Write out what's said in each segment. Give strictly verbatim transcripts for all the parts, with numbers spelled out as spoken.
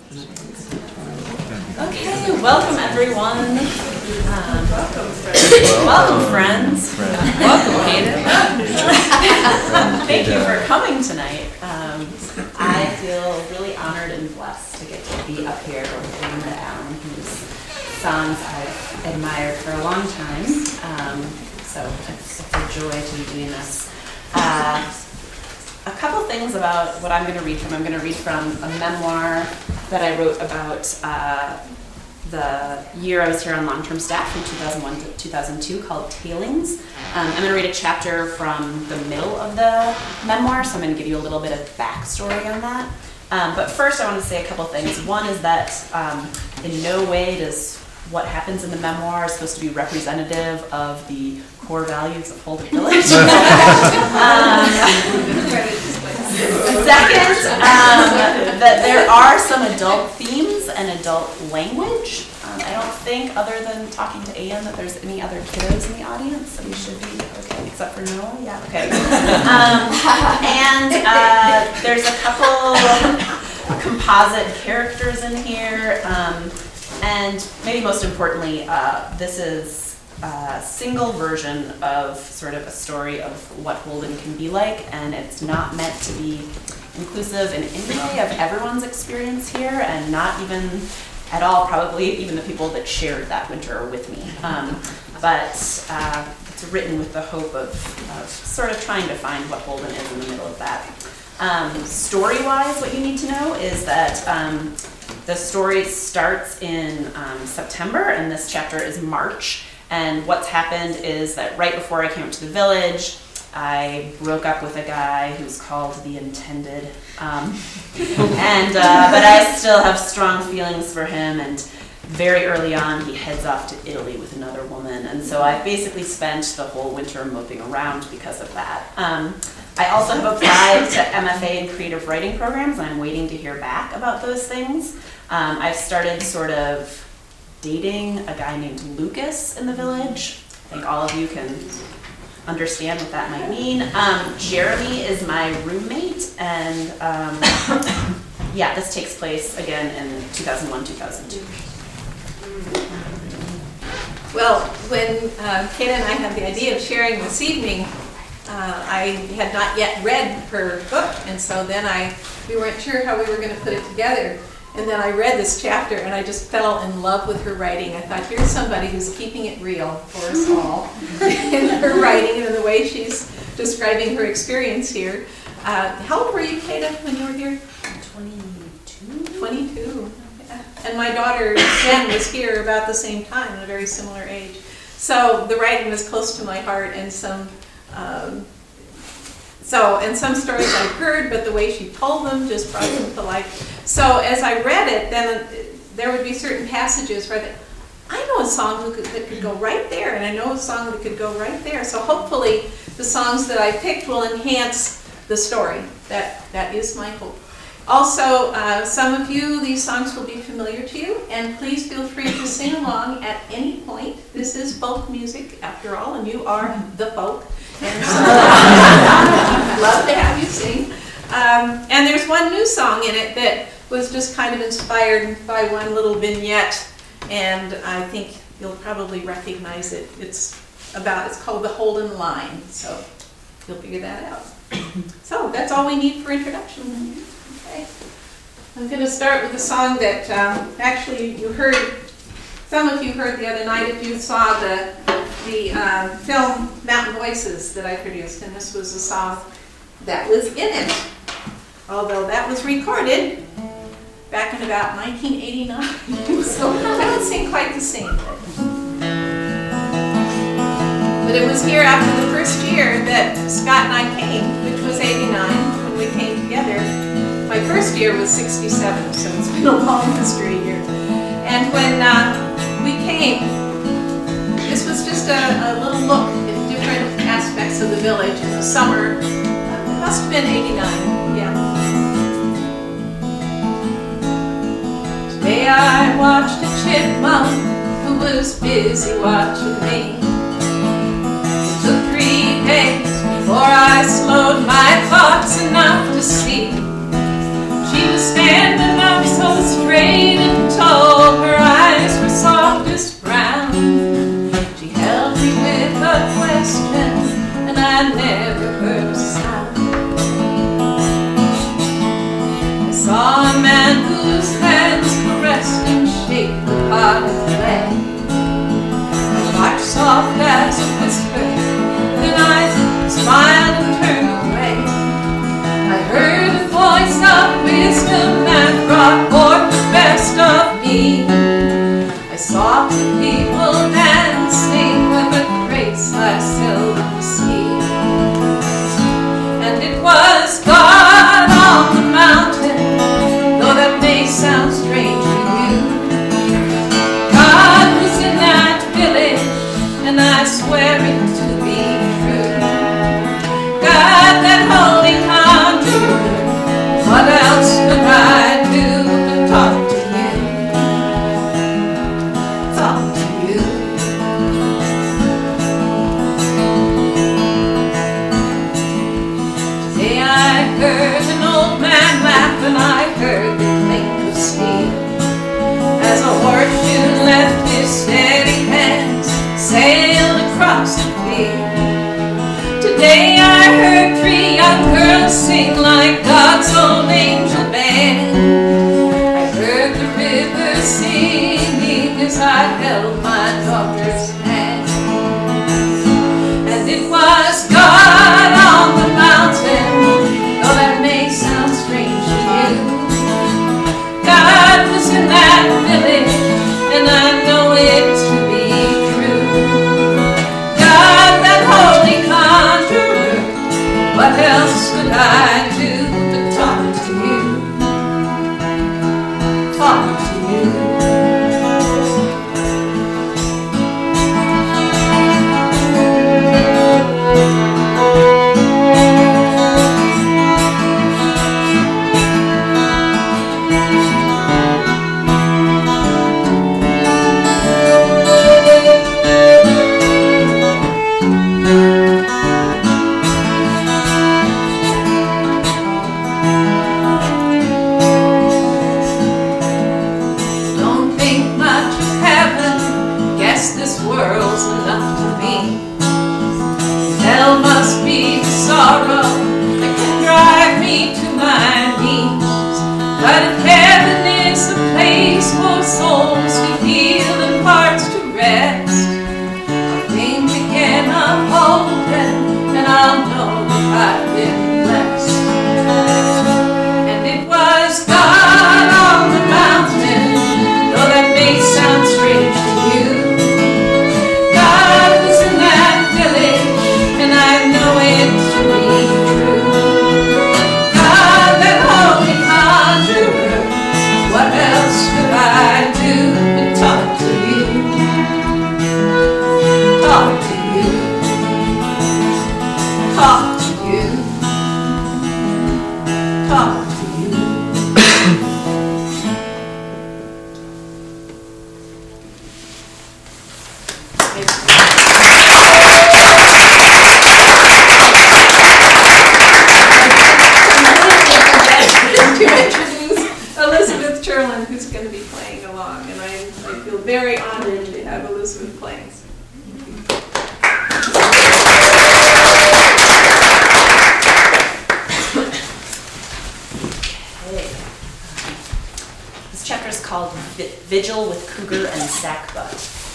Okay, welcome everyone. Um, welcome, friends. Welcome, friends. Welcome, Kaden. Thank you for coming tonight. Um, I feel really honored and blessed to get to be up here with Linda Allen, whose songs I've admired for a long time. Um, so it's, it's a joy to be doing this. Uh, A couple things about what I'm going to read from. I'm going to read from a memoir that I wrote about uh, the year I was here on long-term staff from two thousand one to two thousand two called Tailings. Um, I'm going to read a chapter from the middle of the memoir, so I'm going to give you a little bit of backstory on that. Um, but first I want to say a couple things. One is that um, in no way does what happens in the memoir is supposed to be representative of the core values of Holden Village. um, second, um, that there are some adult themes and adult language. Um, I don't think, other than talking to Ian, that there's any other kiddos in the audience, so we should be okay, except for Noah. Yeah, okay. Um, and uh, there's a couple composite characters in here. Um, And maybe most importantly, uh, this is a single version of sort of a story of what Holden can be like, and it's not meant to be inclusive in any way of everyone's experience here, and not even at all probably even the people that shared that winter with me. Um, but uh, it's written with the hope of, of sort of trying to find what Holden is in the middle of that. Um, story-wise, what you need to know is that um, the story starts in um, September, and this chapter is March. And what's happened is that right before I came up to the village, I broke up with a guy who's called the Intended. Um, and uh, but I still have strong feelings for him. And very early on, he heads off to Italy with another woman. And so I basically spent the whole winter moping around because of that. Um, I also have applied to M F A and creative writing programs, and I'm waiting to hear back about those things. Um, I've started sort of dating a guy named Lucas in the village. I think all of you can understand what that might mean. Um, Jeremy is my roommate, and um, yeah, this takes place again in two thousand one, two thousand two. Well, when uh, Kayla and I had the idea of sharing this evening, Uh, I had not yet read her book, and so then I, we weren't sure how we were going to put it together. And then I read this chapter, and I just fell in love with her writing. I thought, here's somebody who's keeping it real for us all in her writing and in the way she's describing her experience here. Uh, how old were you, Kayla, when you were here? twenty-two. twenty-two. Yeah. And my daughter, Jen, was here about the same time, at a very similar age. So the writing was close to my heart, and some Um, so, and some stories I've heard, but the way she told them just brought them to life. So as I read it, then there would be certain passages where the, I know a song that could, that could go right there, and I know a song that could go right there. So hopefully the songs that I picked will enhance the story. That that is my hope. Also, uh, some of you, these songs will be familiar to you, and please feel free to sing along at any point. This is folk music, after all, and you are the folk. And so I'd love to have you sing. Um, and there's one new song in it that was just kind of inspired by one little vignette, and I think you'll probably recognize it. It's about, it's called The Holden Line, so you'll figure that out. So that's all we need for introduction. Okay. I'm going to start with a song that um, actually you heard, some of you heard the other night if you saw the the uh, film Mountain Voices that I produced, and this was a song that was in it, although that was recorded back in about nineteen eighty-nine, so I don't sing quite the same. But it was here after the first year that Scott and I came, which was eighty-nine when we came together. My first year was sixty-seven, so it's been a long history here. And when uh, we came, this was just a, a little look at different aspects of the village in the summer. Uh, it must have been eighty-nine, yeah. Today I watched a chipmunk who was busy watching me. It took three days before I slowed my thoughts enough to see. She was standing up so straight man whose hands caressed and shaped the cotton clay. I watched soft as a whisper, then I smiled and turned away. I heard a voice of wisdom that brought forth the best of me. I saw the people dancing with a grace I seldom see. And it was God on the mountain, though that may sound strange to you. God was in that village, and I swear it to be true. God, that holy conjurer, what else could I do but talk to you? Talk to you. Today I heard an old man laugh, and I heard the clink of steel as a horseshoe left his steady hands, sailed across the field. Today I heard three young girls sing like God's own angel band. I heard the river singing as I held my daughter's hand. And it was God on the mountain, though that may sound strange to you. God was in that village, and I know it to be true. God, that holy conjurer, what else could I do but talk to you? Talk to you. Don't think much of heaven, guess this world's enough to me. Hell must be the sorrow that can drive me to my knees. But if heaven is a place for souls to heal and hearts to rest, I'll think again of hope, and I'll know that I've been blessed. And it was God on the mountain, though that may sound strange to you. God was in that village, and I know it to be true. God, that holy conjurer, what else could I do but talk to you? Talk to you. Talk to you. Talk to you. To introduce Elizabeth Cherlin, who's going to be playing along, and I, I feel very honored to have Elizabeth playing. This chapter is called Vi- Vigil with Cougar and Sackbutt.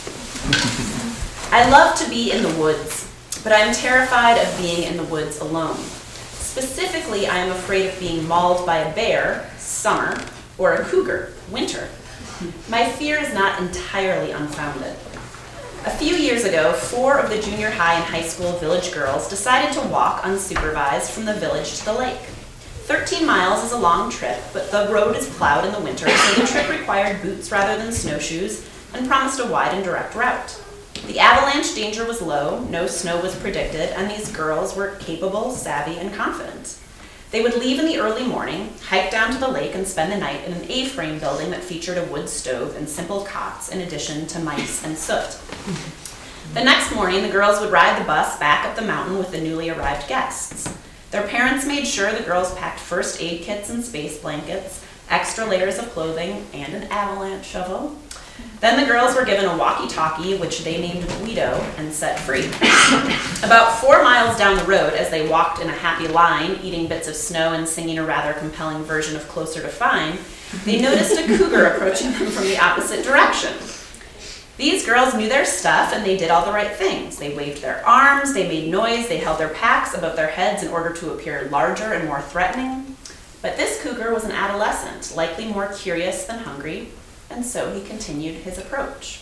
I love to be in the woods, but I am terrified of being in the woods alone. Specifically, I am afraid of being mauled by a bear, summer, or a cougar, winter. My fear is not entirely unfounded. A few years ago, four of the junior high and high school village girls decided to walk unsupervised from the village to the lake. Thirteen miles is a long trip, but the road is plowed in the winter, so the trip required boots rather than snowshoes and promised a wide and direct route. The avalanche danger was low, no snow was predicted, and these girls were capable, savvy, and confident. They would leave in the early morning, hike down to the lake, and spend the night in an A-frame building that featured a wood stove and simple cots in addition to mice and soot. The next morning, the girls would ride the bus back up the mountain with the newly arrived guests. Their parents made sure the girls packed first aid kits and space blankets, extra layers of clothing, and an avalanche shovel. Then the girls were given a walkie-talkie, which they named Guido, and set free. About four miles down the road, as they walked in a happy line, eating bits of snow and singing a rather compelling version of Closer to Fine, they noticed a cougar approaching them from the opposite direction. These girls knew their stuff, and they did all the right things. They waved their arms, they made noise, they held their packs above their heads in order to appear larger and more threatening. But this cougar was an adolescent, likely more curious than hungry, and so he continued his approach.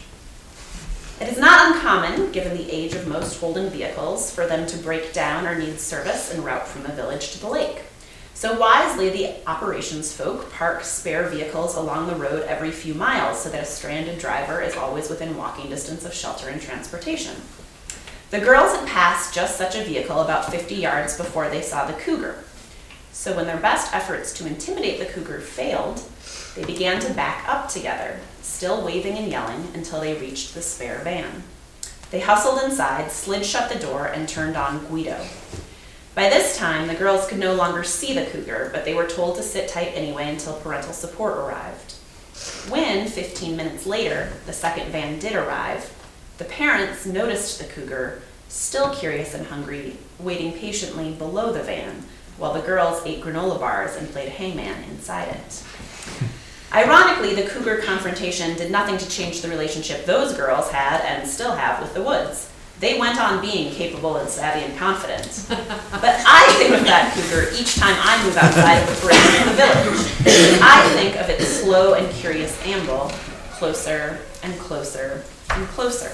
It is not uncommon, given the age of most Holden vehicles, for them to break down or need service en route from the village to the lake. So wisely, the operations folk park spare vehicles along the road every few miles so that a stranded driver is always within walking distance of shelter and transportation. The girls had passed just such a vehicle about fifty yards before they saw the cougar. So when their best efforts to intimidate the cougar failed, they began to back up together, still waving and yelling until they reached the spare van. They hustled inside, slid shut the door, and turned on Guido. By this time, the girls could no longer see the cougar, but they were told to sit tight anyway until parental support arrived. When, fifteen minutes later, the second van did arrive, the parents noticed the cougar, still curious and hungry, waiting patiently below the van, while the girls ate granola bars and played hangman inside it. Ironically, the cougar confrontation did nothing to change the relationship those girls had and still have with the woods. They went on being capable and savvy and confident. But I think of that cougar each time I move outside of the perimeter of the village. I think of its slow and curious amble, closer and closer and closer.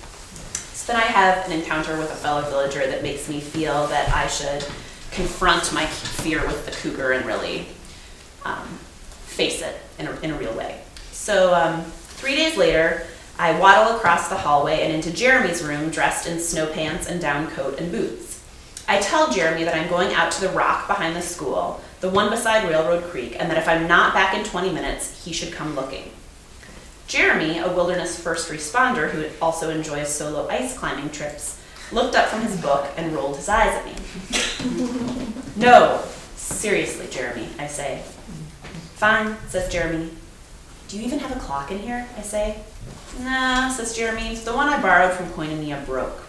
So then I have an encounter with a fellow villager that makes me feel that I should confront my fear with the cougar and really um, face it in a, in a real way. So um, three days later, I waddle across the hallway and into Jeremy's room dressed in snow pants and down coat and boots. I tell Jeremy that I'm going out to the rock behind the school, the one beside Railroad Creek, and that if I'm not back in twenty minutes, he should come looking. Jeremy, a wilderness first responder who also enjoys solo ice climbing trips, looked up from his book and rolled his eyes at me. No, seriously, Jeremy, I say. Fine, says Jeremy. Do you even have a clock in here? I say. Nah, says Jeremy. The one I borrowed from Koinonia broke.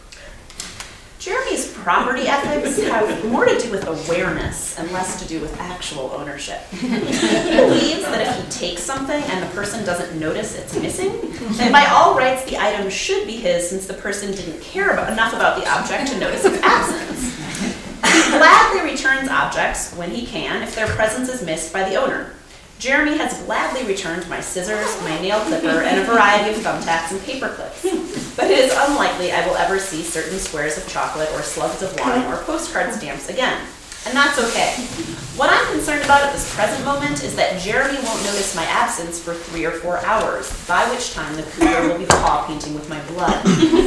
Jeremy's property ethics have more to do with awareness and less to do with actual ownership. He believes that if he takes something and the person doesn't notice it's missing, then by all rights the item should be his since the person didn't care about, enough about the object to notice its absence. He gladly returns objects when he can if their presence is missed by the owner. Jeremy has gladly returned my scissors, my nail clipper, and a variety of thumbtacks and paper clips. But it is unlikely I will ever see certain squares of chocolate or slugs of wine or postcard stamps again. And that's okay. What I'm concerned about at this present moment is that Jeremy won't notice my absence for three or four hours, by which time the cougar will be paw painting with my blood.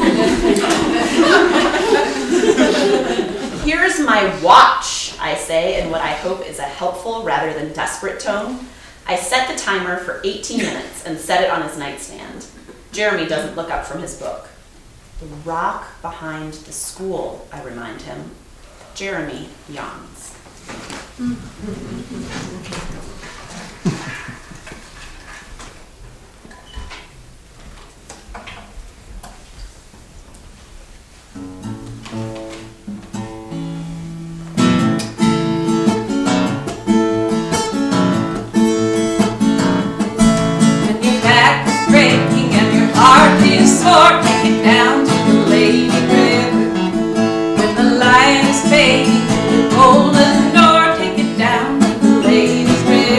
Here's my watch, I say, in what I hope is a helpful rather than desperate tone. I set the timer for eighteen minutes and set it on his nightstand. Jeremy doesn't look up from his book. The rock behind the school, I remind him. Jeremy yawns. Or take it down to the Lady River. When the light is fading to the golden door, take it down to the Lady's River.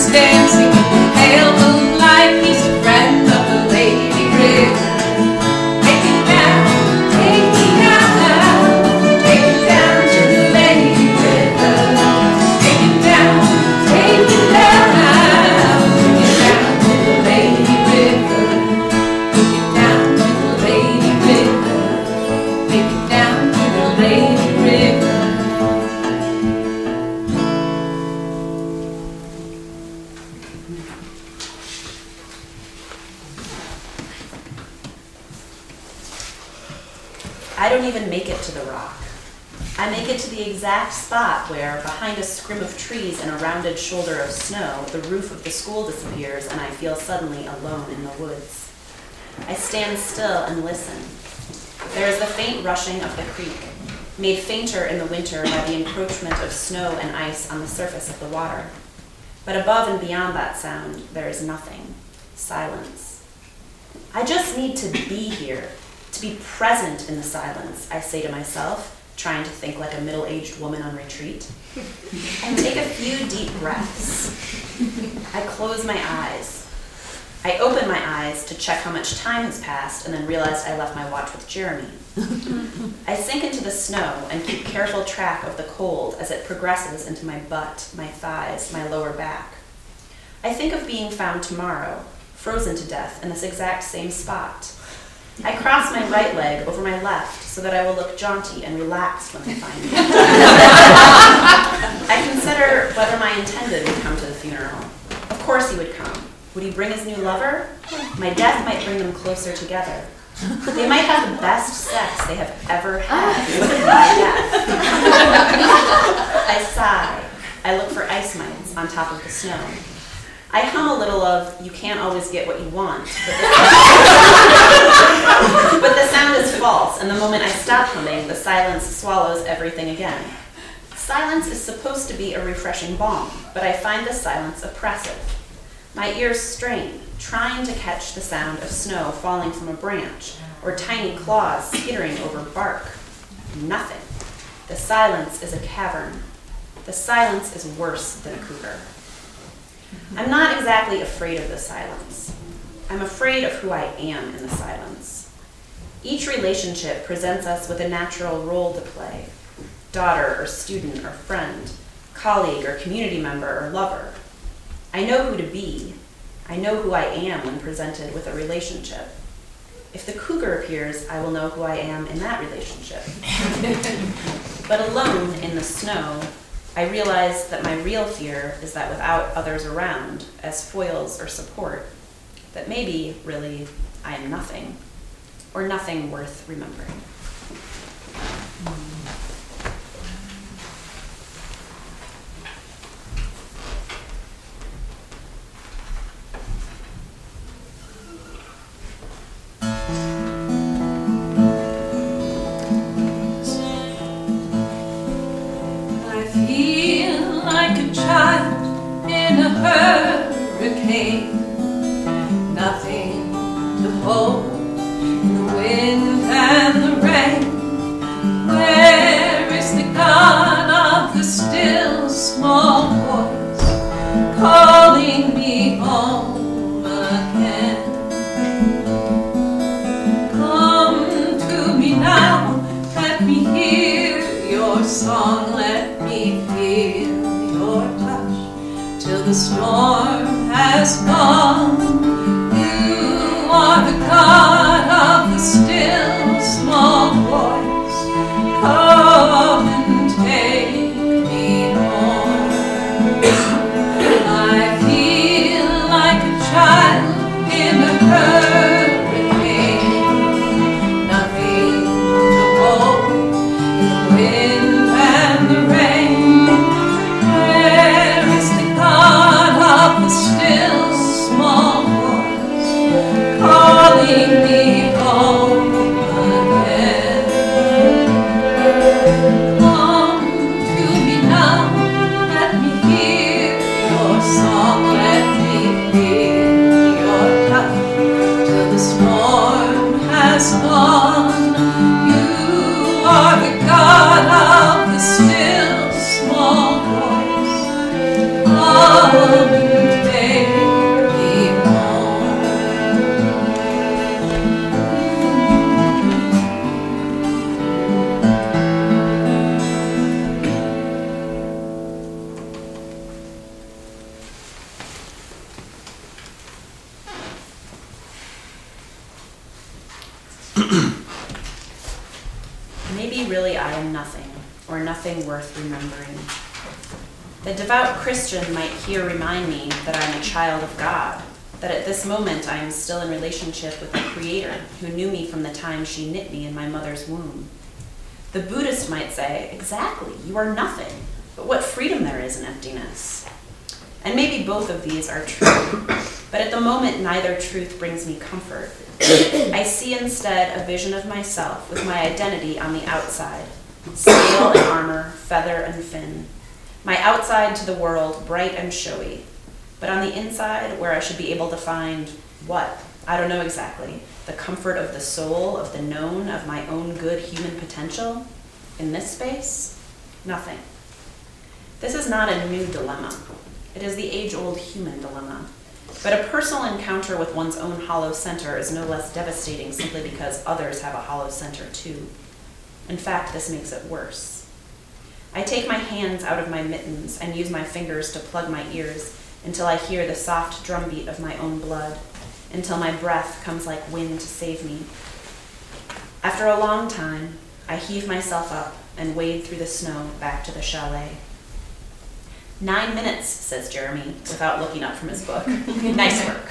dancing in the pale moonlight. He's a friend of the Lady River. Take it down, take me down, take it down to the Lady River. Take it down, take it down, take it down to the Lady River. Take it down to the Lady River. Take it down to the Lady River. I don't even make it to the rock. I make it to the exact spot where, behind a scrim of trees and a rounded shoulder of snow, the roof of the school disappears and I feel suddenly alone in the woods. I stand still and listen. There is the faint rushing of the creek, made fainter in the winter by the encroachment of snow and ice on the surface of the water. But above and beyond that sound, there is nothing. Silence. I just need to be here, to be present in the silence, I say to myself, trying to think like a middle-aged woman on retreat. I take a few deep breaths. I close my eyes. I open my eyes to check how much time has passed and then realize I left my watch with Jeremy. I sink into the snow and keep careful track of the cold as it progresses into my butt, my thighs, my lower back. I think of being found tomorrow, frozen to death in this exact same spot. I cross my right leg over my left so that I will look jaunty and relaxed when they find me. I consider whether my intended would come to the funeral. Of course he would come. Would he bring his new lover? My death might bring them closer together. They might have the best sex they have ever had with my death. I sigh. I look for ice mites on top of the snow. I hum a little of "You Can't Always Get What You Want," but the, but the sound is false, and the moment I stop humming, the silence swallows everything again. Silence is supposed to be a refreshing balm, but I find the silence oppressive. My ears strain, trying to catch the sound of snow falling from a branch, or tiny claws skittering over bark. Nothing. The silence is a cavern. The silence is worse than a cougar. I'm not exactly afraid of the silence. I'm afraid of who I am in the silence. Each relationship presents us with a natural role to play. Daughter or student or friend, colleague or community member or lover. I know who to be. I know who I am when presented with a relationship. If the cougar appears, I will know who I am in that relationship. But alone in the snow, I realize that my real fear is that without others around, as foils or support, that maybe, really, I am nothing, or nothing worth remembering. Hurricane, nothing to hold in the wind and the rain. Where is the God of the still small voice calling me home again? Come to me now, let me hear your song, let me feel your touch till the storm has gone. You are the God of the still small voice. Come and take me home. I feel like a child in a hurricane. Nothing to hold in the wind and the rain. Where is the God of the still small voice calling me home again? Come to me now, let me hear your song, let me feel your touch till the storm has gone. You are the God of the still small voice. Come Maybe really I am nothing, or nothing worth remembering. The devout Christian might here remind me that I am a child of God, that at this moment I am still in relationship with the Creator who knew me from the time she knit me in my mother's womb. The Buddhist might say, exactly, you are nothing, but what freedom there is in emptiness. And maybe both of these are true, but at the moment neither truth brings me comfort. I see instead a vision of myself with my identity on the outside, scale and armor, feather and fin. My outside to the world bright and showy, but on the inside where I should be able to find what? I don't know exactly. The comfort of the soul, of the known, of my own good human potential? In this space? Nothing. This is not a new dilemma. It is the age-old human dilemma. But a personal encounter with one's own hollow center is no less devastating simply because others have a hollow center too. In fact, this makes it worse. I take my hands out of my mittens and use my fingers to plug my ears until I hear the soft drumbeat of my own blood, until my breath comes like wind to save me. After a long time, I heave myself up and wade through the snow back to the chalet. Nine minutes, says Jeremy, without looking up from his book. Nice work.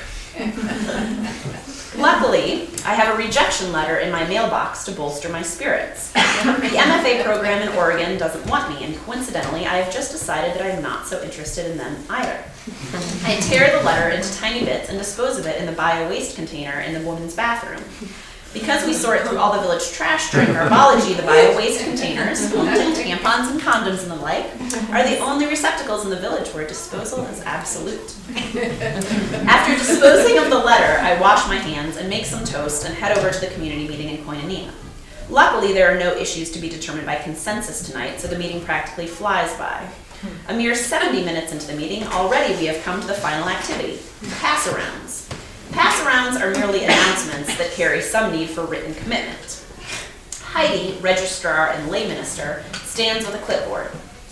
Luckily, I have a rejection letter in my mailbox to bolster my spirits. The M F A program in Oregon doesn't want me, and coincidentally, I have just decided that I'm not so interested in them either. I tear the letter into tiny bits and dispose of it in the bio-waste container in the women's bathroom. Because we sort through all the village trash during herbology, the bio-waste containers, tampons and condoms and the like, are the only receptacles in the village where disposal is absolute. After disposing of the letter, I wash my hands and make some toast and head over to the community meeting in Koinonia. Luckily, there are no issues to be determined by consensus tonight, so the meeting practically flies by. A mere seventy minutes into the meeting, already we have come to the final activity, pass-arounds. Pass-arounds are merely announcements that carry some need for written commitment. Heidi, registrar and lay minister, stands with a clipboard.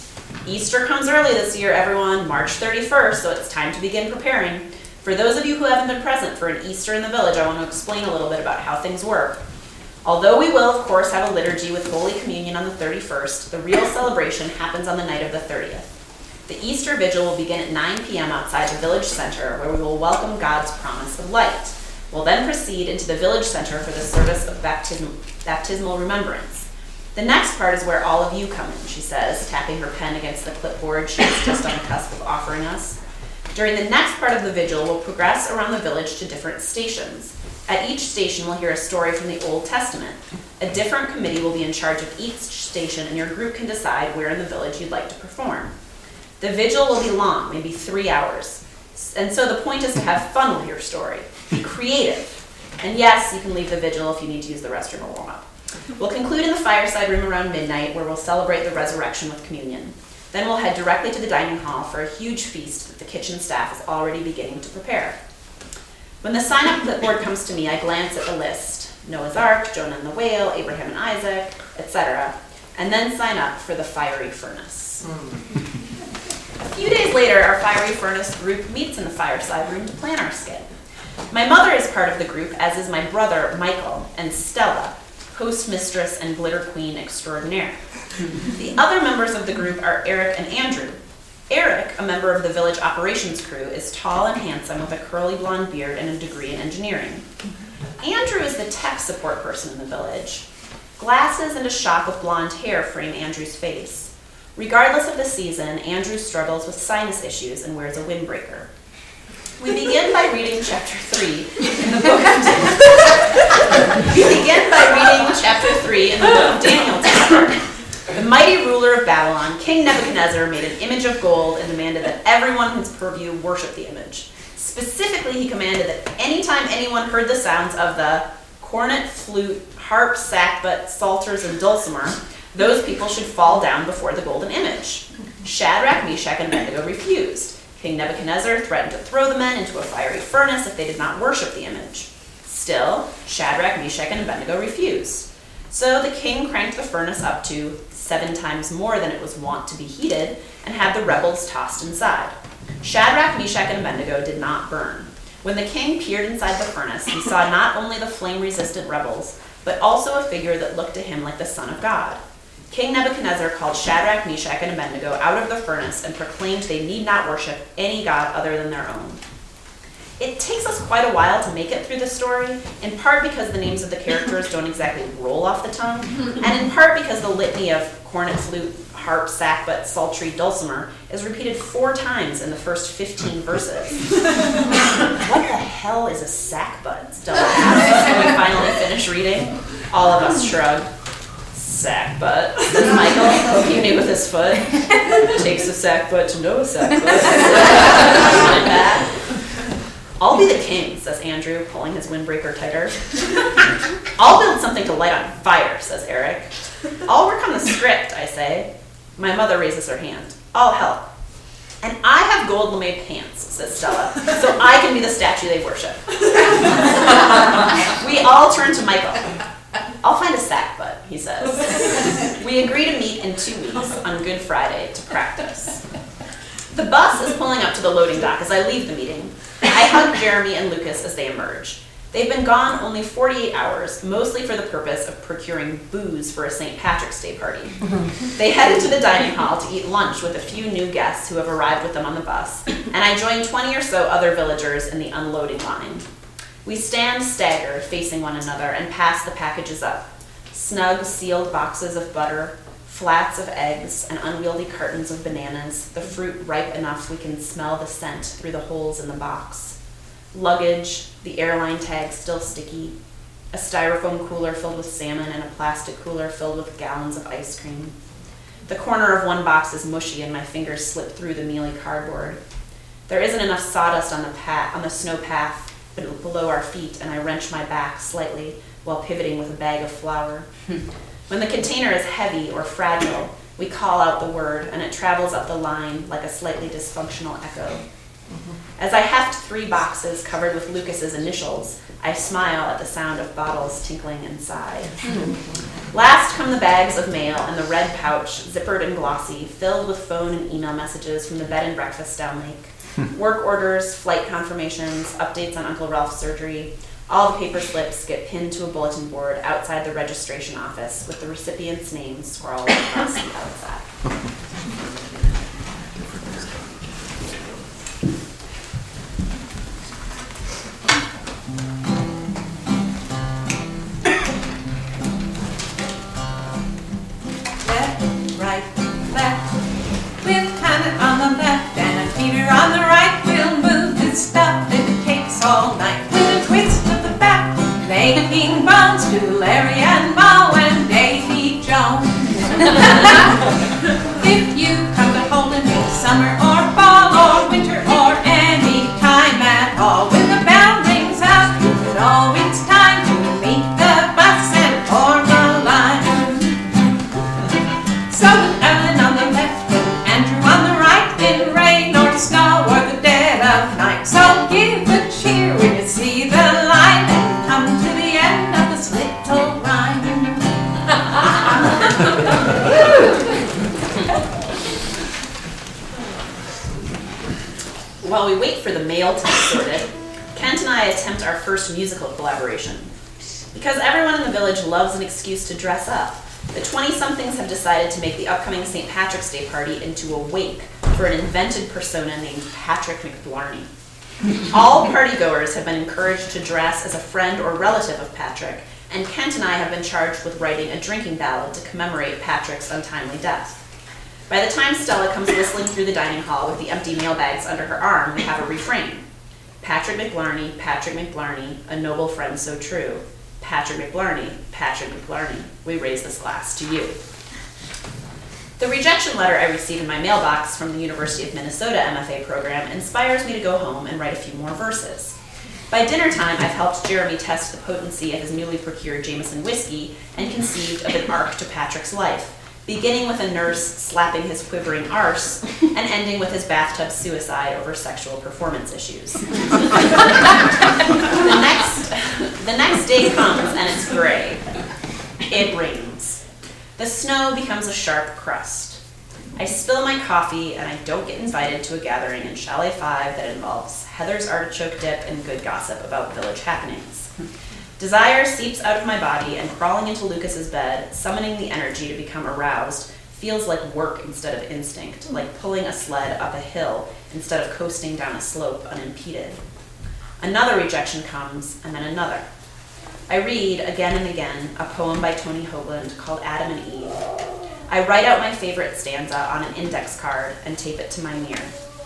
Easter comes early this year, everyone, March thirty-first, so it's time to begin preparing. For those of you who haven't been present for an Easter in the village, I want to explain a little bit about how things work. Although we will, of course, have a liturgy with Holy Communion on the thirty-first, the real celebration happens on the night of the thirtieth. The Easter Vigil will begin at nine p.m. outside the village center, where we will welcome God's promise of light. We'll then proceed into the village center for the service of baptism, baptismal remembrance. The next part is where all of you come in, she says, tapping her pen against the clipboard she is just on the cusp of offering us. During the next part of the vigil, we'll progress around the village to different stations. At each station, we'll hear a story from the Old Testament. A different committee will be in charge of each station, and your group can decide where in the village you'd like to perform. The vigil will be long, maybe three hours. And so the point is to have fun with your story. Be creative. And yes, you can leave the vigil if you need to use the restroom or warm up. We'll conclude in the fireside room around midnight, where we'll celebrate the resurrection with communion. Then we'll head directly to the dining hall for a huge feast that the kitchen staff is already beginning to prepare. When the sign-up clipboard comes to me, I glance at the list. Noah's Ark, Jonah and the Whale, Abraham and Isaac, et cetera, and then sign up for the fiery furnace. Mm. A few days later, our fiery furnace group meets in the fireside room to plan our skit. My mother is part of the group, as is my brother, Michael, and Stella, host mistress and glitter queen extraordinaire. The other members of the group are Eric and Andrew. Eric, a member of the village operations crew, is tall and handsome with a curly blonde beard and a degree in engineering. Andrew is the tech support person in the village. Glasses and a shock of blonde hair frame Andrew's face. Regardless of the season, Andrew struggles with sinus issues and wears a windbreaker. We begin by reading chapter three in the book of Daniel. We begin by reading chapter three in the book of Daniel together. The mighty ruler of Babylon, King Nebuchadnezzar, made an image of gold and demanded that everyone in his purview worship the image. Specifically, he commanded that anytime anyone heard the sounds of the cornet, flute, harp, sackbut, psalters, and dulcimer, those people should fall down before the golden image. Shadrach, Meshach, and Abednego refused. King Nebuchadnezzar threatened to throw the men into a fiery furnace if they did not worship the image. Still, Shadrach, Meshach, and Abednego refused. So the king cranked the furnace up to seven times more than it was wont to be heated and had the rebels tossed inside. Shadrach, Meshach, and Abednego did not burn. When the king peered inside the furnace, he saw not only the flame-resistant rebels, but also a figure that looked to him like the Son of God. King Nebuchadnezzar called Shadrach, Meshach, and Abednego out of the furnace and proclaimed they need not worship any god other than their own. It takes us quite a while to make it through the story, in part because the names of the characters don't exactly roll off the tongue, and in part because the litany of cornet, flute, harp, sackbut, psaltery, dulcimer is repeated four times in the first fifteen verses. What the hell is a sackbut? Stella asks when we finally finish reading. All of us shrug. Sackbut, says Michael, poking me with his foot. Takes a sackbut to know a sackbut. Like that. I'll be the king, says Andrew, pulling his windbreaker tighter. I'll build something to light on fire, says Eric. I'll work on the script, I say. My mother raises her hand. I'll help. And I have gold lame pants, says Stella, so I can be the statue they worship. We all turn to Michael. I'll find a sackbut, he says. We agree to meet in two weeks on Good Friday to practice. The bus is pulling up to the loading dock as I leave the meeting. I hug Jeremy and Lucas as they emerge. They've been gone only forty-eight hours, mostly for the purpose of procuring booze for a Saint Patrick's Day party. They headed to the dining hall to eat lunch with a few new guests who have arrived with them on the bus, and I join twenty or so other villagers in the unloading line. We stand staggered, facing one another, and pass the packages up. Snug, sealed boxes of butter, flats of eggs, and unwieldy cartons of bananas, the fruit ripe enough we can smell the scent through the holes in the box. Luggage, the airline tag still sticky, a styrofoam cooler filled with salmon, and a plastic cooler filled with gallons of ice cream. The corner of one box is mushy and my fingers slip through the mealy cardboard. There isn't enough sawdust on the path, on the snow path below our feet, and I wrench my back slightly while pivoting with a bag of flour. When the container is heavy or fragile, we call out the word, and it travels up the line like a slightly dysfunctional echo. As I heft three boxes covered with Lucas's initials, I smile at the sound of bottles tinkling inside. Last come the bags of mail and the red pouch, zippered and glossy, filled with phone and email messages from the bed and breakfast down lake. Work orders, flight confirmations, updates on Uncle Ralph's surgery. All the paper slips get pinned to a bulletin board outside the registration office with the recipient's name scrawled across the outside. Left, right, left. With Hannah on the left and a Peter on the right, we'll move this stuff if it takes all night. With a twist of the back, making bones to Larry and Moe and Davy Jones. If you come to Holden in summer or fall or winter or any time at all, when the bell rings out, you know it's time to meet the bus and form the line. So with Ellen on the left and Andrew on the right, in rain or snow or the dead of night. So give a cheer when you see the line and come to the end of this little rhyme. While we wait for the mail to be sorted, Kent and I attempt our first musical collaboration. Because everyone in the village loves an excuse to dress up, the twenty-somethings have decided to make the upcoming Saint Patrick's Day party into a wake for an invented persona named Patrick McBlarney. All partygoers have been encouraged to dress as a friend or relative of Patrick, and Kent and I have been charged with writing a drinking ballad to commemorate Patrick's untimely death. By the time Stella comes whistling through the dining hall with the empty mailbags under her arm, we have a refrain. Patrick McBlarney, Patrick McBlarney, a noble friend so true. Patrick McBlarney, Patrick McBlarney, we raise this glass to you. The rejection letter I received in my mailbox from the University of Minnesota M F A program inspires me to go home and write a few more verses. By dinner time, I've helped Jeremy test the potency of his newly procured Jameson whiskey and conceived of an arc to Patrick's life, beginning with a nurse slapping his quivering arse and ending with his bathtub suicide over sexual performance issues. the, next, the next day comes and it's gray. It rains. The snow becomes a sharp crust. I spill my coffee and I don't get invited to a gathering in Chalet five that involves Heather's artichoke dip and good gossip about village happenings. Desire seeps out of my body, and crawling into Lucas's bed, summoning the energy to become aroused, feels like work instead of instinct, like pulling a sled up a hill instead of coasting down a slope unimpeded. Another rejection comes, and then another. I read, again and again, a poem by Tony Hoagland called Adam and Eve. I write out my favorite stanza on an index card and tape it to my mirror.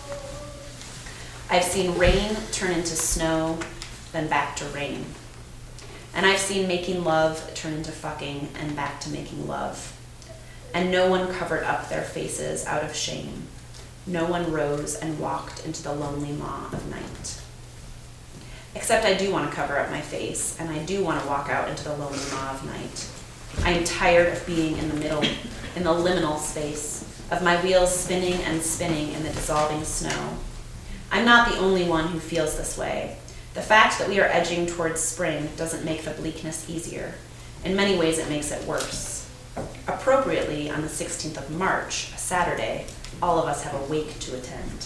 I've seen rain turn into snow, then back to rain. And I've seen making love turn into fucking and back to making love. And no one covered up their faces out of shame. No one rose and walked into the lonely maw of night. Except I do want to cover up my face, and I do want to walk out into the lonely maw of night. I am tired of being in the middle, in the liminal space, of my wheels spinning and spinning in the dissolving snow. I'm not the only one who feels this way. The fact that we are edging towards spring doesn't make the bleakness easier. In many ways, it makes it worse. Appropriately, on the sixteenth of March, a Saturday, all of us have a wake to attend.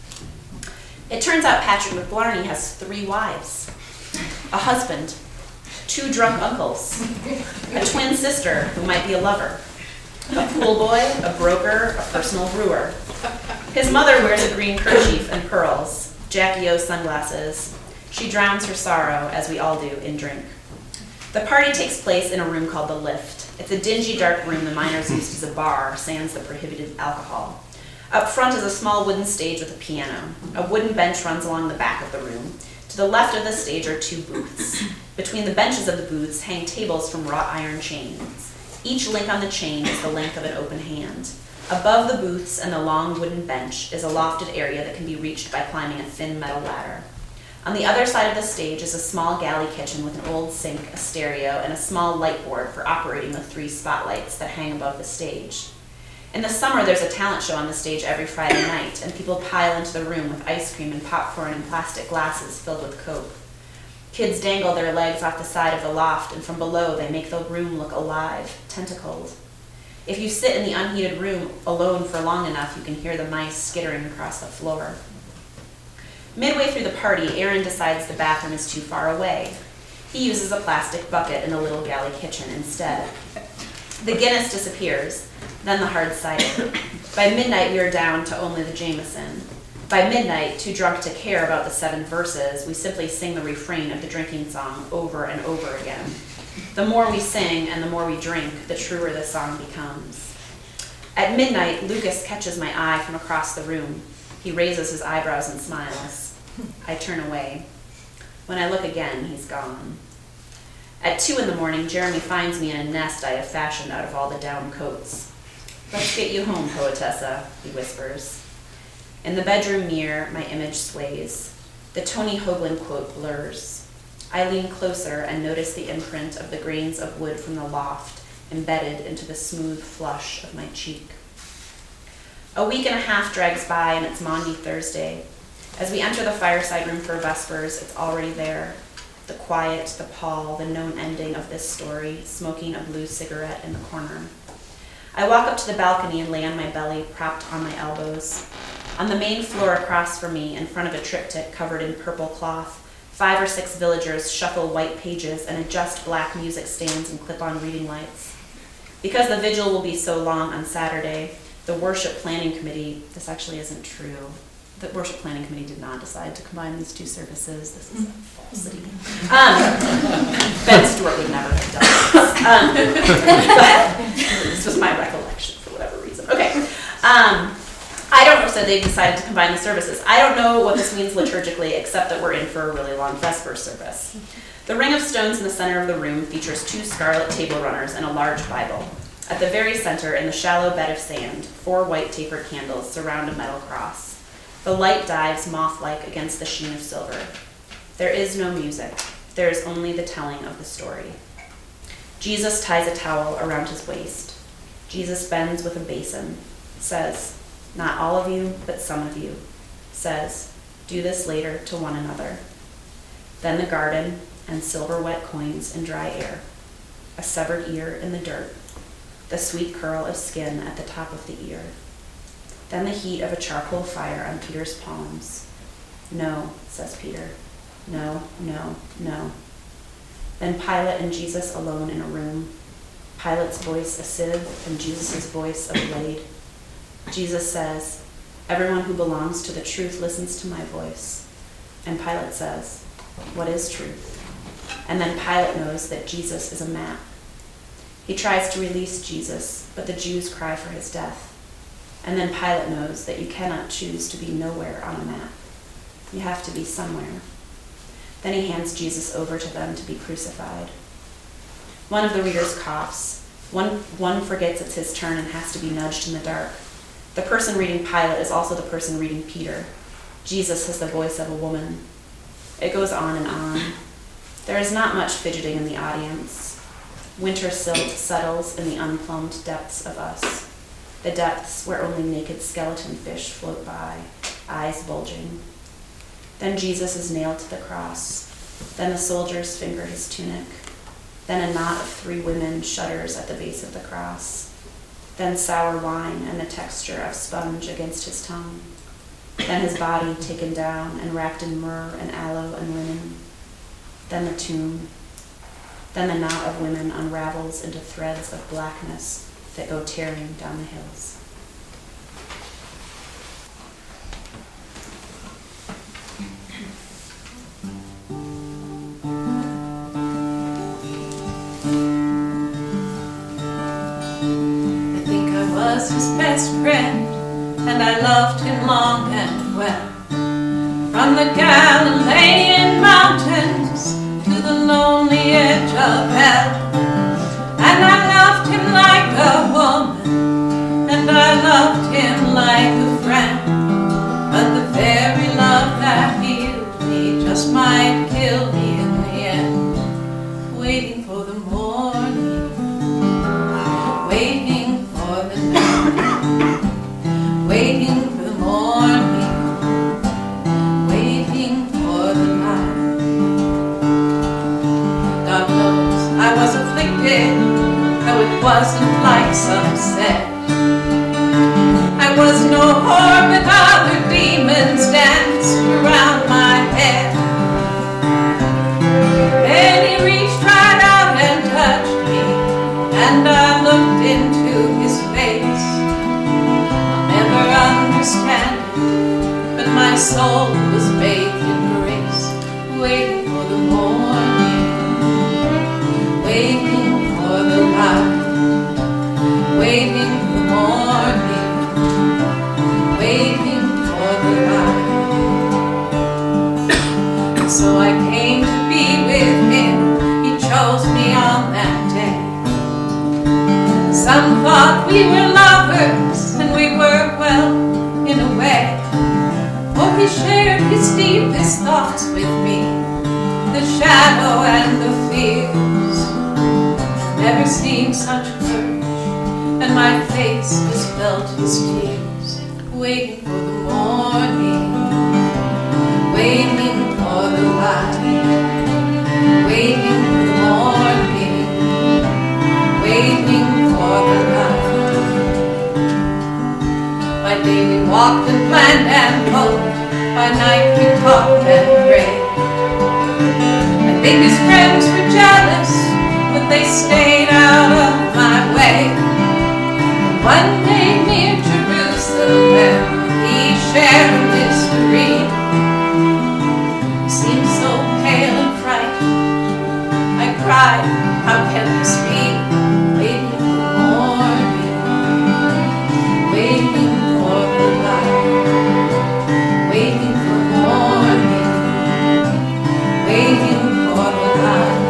It turns out Patrick McBlarney has three wives, a husband, two drunk uncles, a twin sister who might be a lover, a pool boy, a broker, a personal brewer. His mother wears a green kerchief and pearls, Jackie O sunglasses. She drowns her sorrow, as we all do, in drink. The party takes place in a room called the Lift. It's a dingy, dark room the miners used as a bar, sans the prohibited alcohol. Up front is a small wooden stage with a piano. A wooden bench runs along the back of the room. To the left of the stage are two booths. Between the benches of the booths hang tables from wrought iron chains. Each link on the chain is the length of an open hand. Above the booths and the long wooden bench is a lofted area that can be reached by climbing a thin metal ladder. On the other side of the stage is a small galley kitchen with an old sink, a stereo, and a small light board for operating the three spotlights that hang above the stage. In the summer, there's a talent show on the stage every Friday night, and people pile into the room with ice cream and popcorn and plastic glasses filled with Coke. Kids dangle their legs off the side of the loft, and from below they make the room look alive, tentacled. If you sit in the unheated room alone for long enough, you can hear the mice skittering across the floor. Midway through the party, Aaron decides the bathroom is too far away. He uses a plastic bucket in the little galley kitchen instead. The Guinness disappears, then the hard cider. By midnight, we are down to only the Jameson. By midnight, too drunk to care about the seven verses, we simply sing the refrain of the drinking song over and over again. The more we sing and the more we drink, the truer the song becomes. At midnight, Lucas catches my eye from across the room. He raises his eyebrows and smiles. I turn away. When I look again, he's gone. At two in the morning, Jeremy finds me in a nest I have fashioned out of all the down coats. "Let's get you home, poetessa," he whispers. In the bedroom mirror, my image sways. The Tony Hoagland quote blurs. I lean closer and notice the imprint of the grains of wood from the loft embedded into the smooth flush of my cheek. A week and a half drags by, and it's Maundy Thursday. As we enter the fireside room for Vespers, it's already there. The quiet, the pall, the known ending of this story, smoking a blue cigarette in the corner. I walk up to the balcony and lay on my belly, propped on my elbows. On the main floor across from me, in front of a triptych covered in purple cloth, five or six villagers shuffle white pages and adjust black music stands and clip-on reading lights. Because the vigil will be so long on Saturday, the worship planning committee, this actually isn't true, the worship planning committee did not decide to combine these two services. This is a falsity. Um, Ben Stewart would never have done this. Um, but this was my recollection for whatever reason. Okay. Um, I don't know, so they've decided to combine the services. I don't know what this means liturgically, except that we're in for a really long Vesper service. The ring of stones in the center of the room features two scarlet table runners and a large Bible. At the very center, in the shallow bed of sand, four white tapered candles surround a metal cross. The light dives moth-like against the sheen of silver. There is no music. There is only the telling of the story. Jesus ties a towel around his waist. Jesus bends with a basin, says, "Not all of you, but some of you," says, "Do this later to one another." Then the garden and silver-wet coins in dry air, a severed ear in the dirt, the sweet curl of skin at the top of the ear. Then the heat of a charcoal fire on Peter's palms. "No," says Peter. "No, no, no." Then Pilate and Jesus alone in a room. Pilate's voice a sieve and Jesus' voice a blade. Jesus says, "Everyone who belongs to the truth listens to my voice." And Pilate says, "What is truth?" And then Pilate knows that Jesus is a map. He tries to release Jesus, but the Jews cry for his death. And then Pilate knows that you cannot choose to be nowhere on a map. You have to be somewhere. Then he hands Jesus over to them to be crucified. One of the readers coughs. One, one forgets it's his turn and has to be nudged in the dark. The person reading Pilate is also the person reading Peter. Jesus has the voice of a woman. It goes on and on. There is not much fidgeting in the audience. Winter silt settles in the unplumbed depths of us, the depths where only naked skeleton fish float by, eyes bulging. Then Jesus is nailed to the cross. Then the soldiers finger his tunic. Then a knot of three women shudders at the base of the cross. Then sour wine and the texture of sponge against his tongue. Then his body taken down and wrapped in myrrh and aloe and linen. Then the tomb. Then the knot of women unravels into threads of blackness that go tearing down the hills. I think I was his best friend, and I loved him long and well. From the Galilean mountains to the lonely edge of hell. And I loved him like a woman, and I loved him like a friend. But the very love that healed me just might kill me in the end. Waiting for the morning, waiting for the night, waiting for the morning, waiting for the night. God knows I was afflicted, though it wasn't like some said. I was no whore, but other demons danced around my head. Then he reached right out and touched me, and I looked into his face. I'll never understand it, but my soul was bathed in grace, waiting for the morning, waiting for the light, waiting for the morning, waiting for the light. So I came to be with him, he chose me on that day. Some thought we were lovers, and we were, well, in a way. For he shared his deepest thoughts with me, the shadow and the fears. Never seen such courage, and my face has felt his tears. Waiting for the morning, waiting for the light, waiting for the morning, waiting for the light. By day we walked and planned and hoped, by night we talked and prayed. I think his friends were jealous, but they stayed out of my way. And one day near Jerusalem, he shared a mystery. He seemed so pale and frightened. I cried, how can this be? Waiting for the morning, waiting for the light, waiting for the morning, waiting for the light.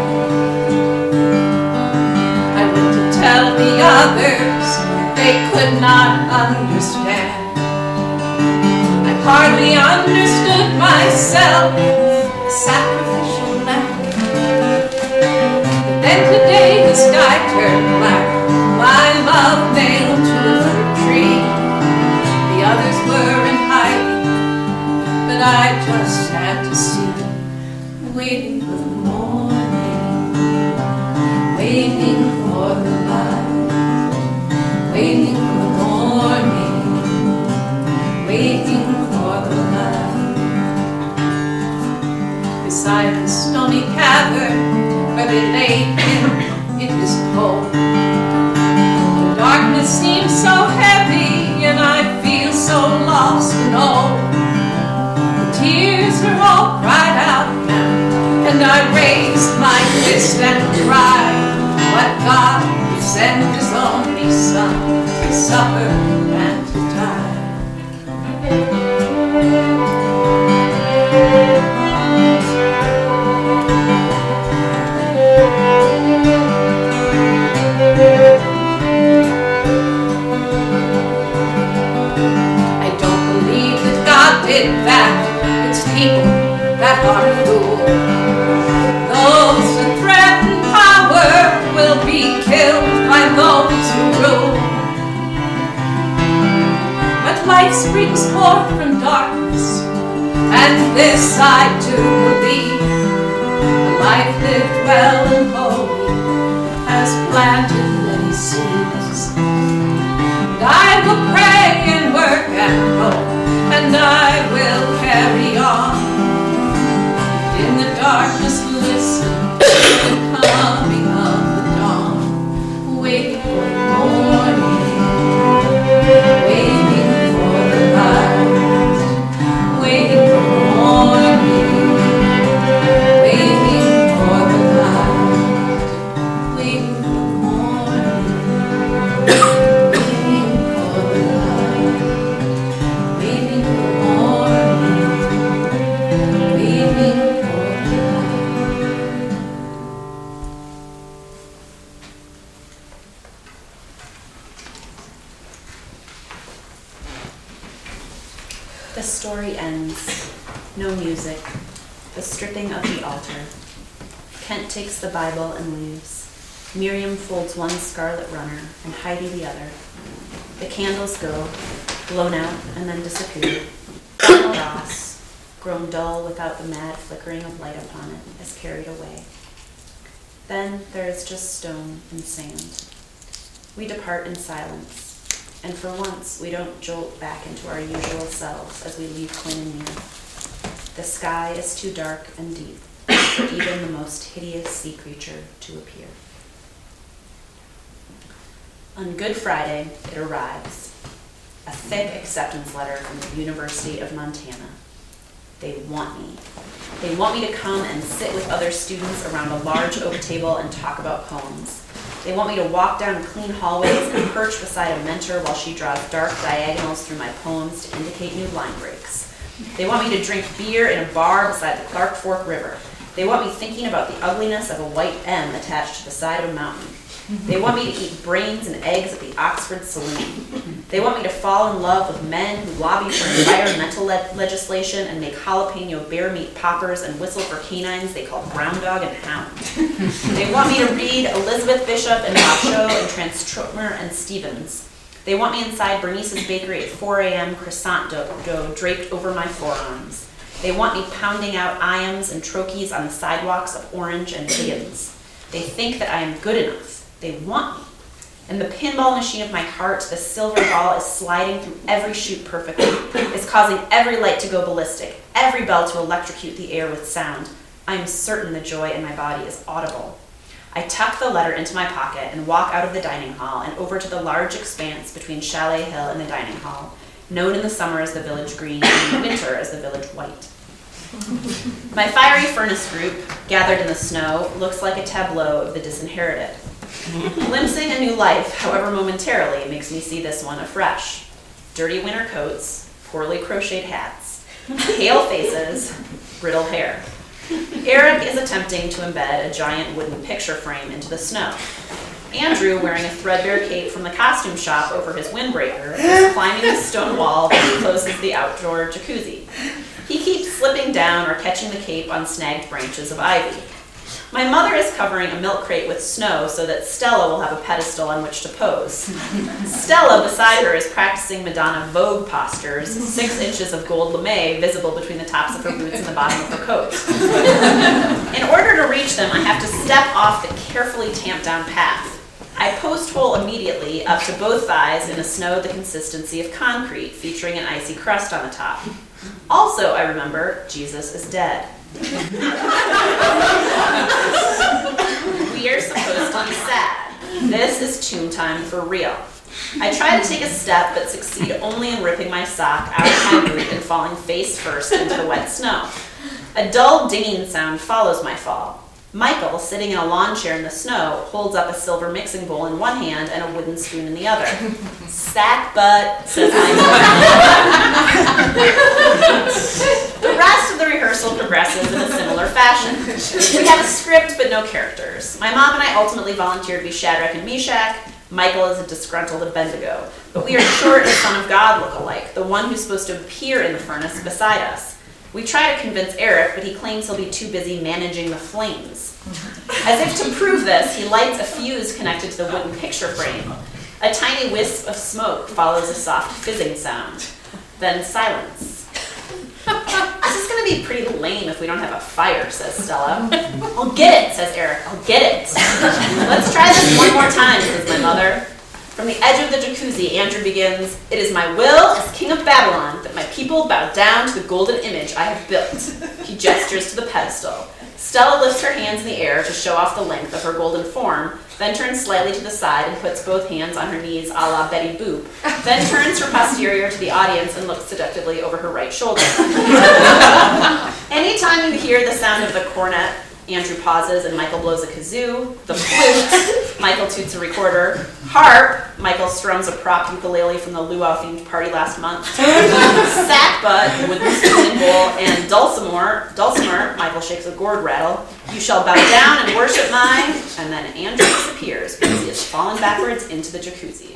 I went to tell the others, they could not understand. I hardly understood myself, the sacrificial lamb. But then today the sky turned black, my love nailed to the fruit tree. The others were in hiding, but I just had to see, waiting for the morning, waiting for the light, waiting for the morning, waiting for the light. Beside the stony cavern, where they laid him in his cold. The darkness seems so heavy, and I feel so lost and old. The tears are all cried out now, and I raised my fist and cried, what God would send his only son to suffer and to die. I don't believe that God did that. It's people that are cruel. Those who threaten power will be killed by those who rule. But life springs forth from darkness, and this I do believe. A life lived well and holy has planted many seeds. And I will pray and work and hope, and I will carry on. In the darkness listen to the coming of the dawn, waiting for the morning, waiting for the light, waiting for the morning, waiting for the light, waiting for the morning, waiting for the light, waiting for the morning, waiting for the light. The story ends. No music. The stripping of the altar. Kent takes the Bible and leaves. Miriam folds one scarlet runner and Heidi the other. The candles go, blown out and then disappear. The cross, grown dull without the mad flickering of light upon it, is carried away. Then there is just stone and sand. We depart in silence. And for once, we don't jolt back into our usual selves as we leave Quinn and Near. The sky is too dark and deep for even the most hideous sea creature to appear. On Good Friday, it arrives. A thick acceptance letter from the University of Montana. They want me. They want me to come and sit with other students around a large oak table and talk about poems. They want me to walk down clean hallways and perch beside a mentor while she draws dark diagonals through my poems to indicate new line breaks. They want me to drink beer in a bar beside the Clark Fork River. They want me thinking about the ugliness of a white M attached to the side of a mountain. They want me to eat brains and eggs at the Oxford Saloon. They want me to fall in love with men who lobby for environmental le- legislation and make jalapeno bear meat poppers and whistle for canines they call brown dog and hound. They want me to read Elizabeth Bishop and Basho and Transtromer and Stevens. They want me inside Bernice's bakery at four a.m. croissant dough, dough draped over my forearms. They want me pounding out iams and trochees on the sidewalks of Orange and Higgins. They think that I am good enough. They want me. In the pinball machine of my heart, the silver ball is sliding through every chute perfectly. It's causing every light to go ballistic, every bell to electrocute the air with sound. I am certain the joy in my body is audible. I tuck the letter into my pocket and walk out of the dining hall and over to the large expanse between Chalet Hill and the dining hall, known in the summer as the Village Green and in the winter as the Village White. My fiery furnace group, gathered in the snow, looks like a tableau of the disinherited. Glimpsing a new life, however momentarily, makes me see this one afresh. Dirty winter coats, poorly crocheted hats, pale faces, brittle hair. Eric is attempting to embed a giant wooden picture frame into the snow. Andrew, wearing a threadbare cape from the costume shop over his windbreaker, is climbing the stone wall that encloses the outdoor jacuzzi. He keeps slipping down or catching the cape on snagged branches of ivy. My mother is covering a milk crate with snow so that Stella will have a pedestal on which to pose. Stella, beside her, is practicing Madonna Vogue postures, six inches of gold lame visible between the tops of her boots and the bottom of her coat. In order to reach them, I have to step off the carefully tamped down path. I post hole immediately up to both thighs in a snow the consistency of concrete, featuring an icy crust on the top. Also, I remember, Jesus is dead. We are supposed to be sad. This is tune time for real. I try to take a step, but succeed only in ripping my sock out of my boot and falling face first into the wet snow. A dull dinging sound follows my fall. Michael, sitting in a lawn chair in the snow, holds up a silver mixing bowl in one hand and a wooden spoon in the other. Sack butt, says Michael. The rest of the rehearsal progresses in a similar fashion. We have a script but no characters. My mom and I ultimately volunteer to be Shadrach and Meshach. Michael is a disgruntled Abednego. But we are short a Son of God look-alike, the one who's supposed to appear in the furnace beside us. We try to convince Eric, but he claims he'll be too busy managing the flames. As if to prove this, he lights a fuse connected to the wooden picture frame. A tiny wisp of smoke follows a soft fizzing sound. Then silence. This is going to be pretty lame if we don't have a fire, says Stella. I'll get it, says Eric. I'll get it. Let's try this one more time, says my mother. From the edge of the jacuzzi, Andrew begins, "It is my will as king of Babylon that my people bow down to the golden image I have built." He gestures to the pedestal. Stella lifts her hands in the air to show off the length of her golden form, then turns slightly to the side and puts both hands on her knees a la Betty Boop, then turns her posterior to the audience and looks seductively over her right shoulder. Anytime you hear the sound of the cornet, Andrew pauses and Michael blows a kazoo. The flute, Michael toots a recorder. Harp, Michael strums a prop ukulele from the luau-themed party last month. Sackbut, wooden spoon and bowl, and dulcimer, dulcimer, Michael shakes a gourd rattle. "You shall bow down and worship mine," and then Andrew disappears because he has fallen backwards into the jacuzzi.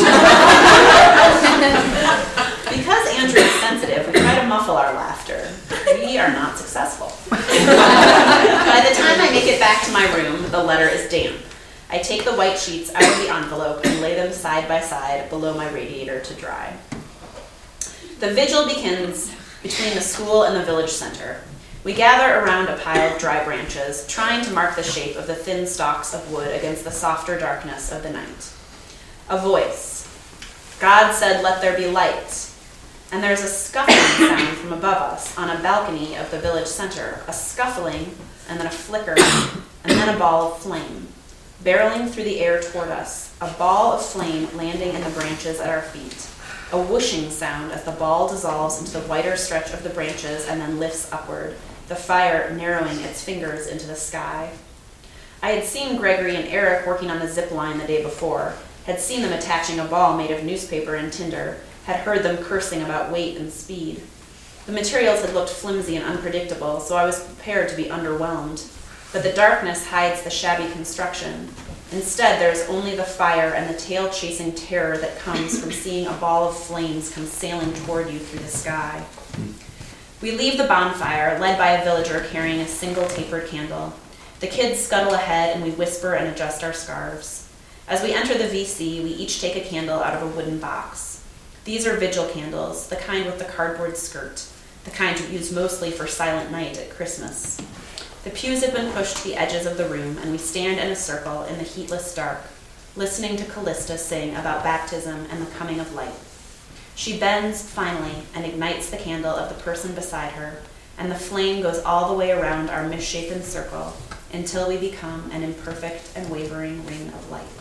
Because Andrew is sensitive, we try to muffle our laughter. We are not successful. By the time I make it back to my room, the letter is damp. I take the white sheets out of the envelope and lay them side by side below my radiator to dry. The vigil begins between the school and the village center. We gather around a pile of dry branches, trying to mark the shape of the thin stalks of wood against the softer darkness of the night. A voice. God said, "Let there be light." And there's a scuffling sound from above us on a balcony of the village center, a scuffling, and then a flicker, and then a ball of flame. Barreling through the air toward us, a ball of flame landing in the branches at our feet. A whooshing sound as the ball dissolves into the whiter stretch of the branches and then lifts upward, the fire narrowing its fingers into the sky. I had seen Gregory and Eric working on the zip line the day before, had seen them attaching a ball made of newspaper and tinder, had heard them cursing about weight and speed. The materials had looked flimsy and unpredictable, so I was prepared to be underwhelmed. But the darkness hides the shabby construction. Instead, there is only the fire and the tail-chasing terror that comes from seeing a ball of flames come sailing toward you through the sky. We leave the bonfire, led by a villager carrying a single tapered candle. The kids scuttle ahead, and we whisper and adjust our scarves. As we enter the V C, we each take a candle out of a wooden box. These are vigil candles, the kind with the cardboard skirt, the kind used mostly for Silent Night at Christmas. The pews have been pushed to the edges of the room, and we stand in a circle in the heatless dark, listening to Callista sing about baptism and the coming of light. She bends, finally, and ignites the candle of the person beside her, and the flame goes all the way around our misshapen circle until we become an imperfect and wavering ring of light.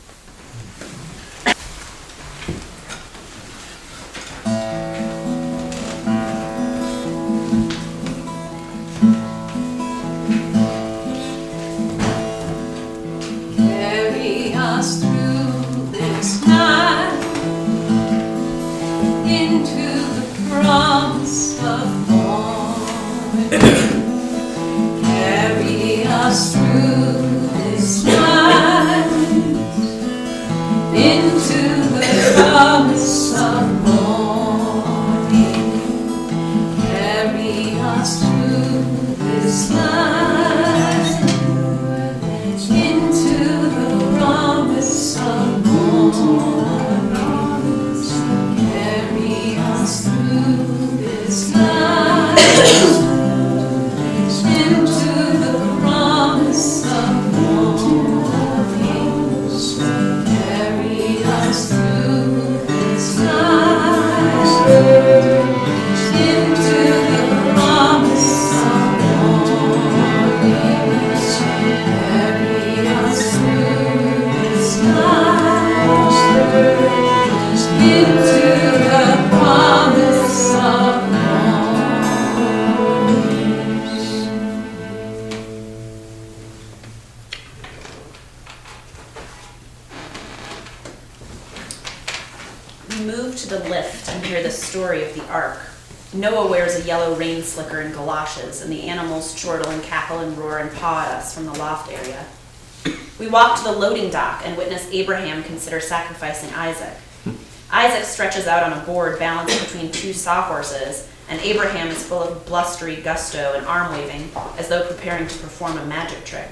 Carry us through this night into the promise of morning. Carry us through this night into the promise of morning. Carry us through this night into the promise of morning. Carry us through this night into the promise hear the story of the ark. Noah wears a yellow rain slicker and galoshes, and the animals chortle and cackle and roar and paw at us from the loft area. We walk to the loading dock and witness Abraham consider sacrificing Isaac. Isaac stretches out on a board balanced between two sawhorses, and Abraham is full of blustery gusto and arm-waving as though preparing to perform a magic trick.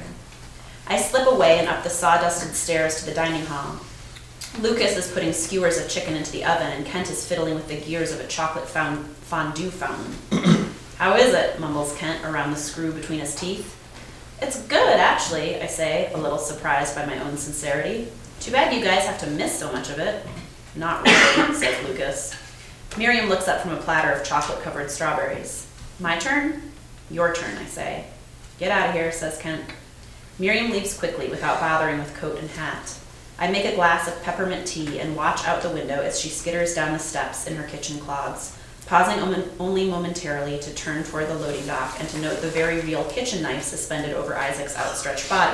I slip away and up the sawdusted stairs to the dining hall. Lucas is putting skewers of chicken into the oven, and Kent is fiddling with the gears of a chocolate fondue fountain. "How is it?" mumbles Kent around the screw between his teeth. "It's good, actually," I say, a little surprised by my own sincerity. "Too bad you guys have to miss so much of it." "Not really," says Lucas. Miriam looks up from a platter of chocolate-covered strawberries. "My turn?" "Your turn," I say. "Get out of here," says Kent. Miriam leaves quickly without bothering with coat and hat. I make a glass of peppermint tea and watch out the window as she skitters down the steps in her kitchen clogs, pausing only momentarily to turn toward the loading dock and to note the very real kitchen knife suspended over Isaac's outstretched body.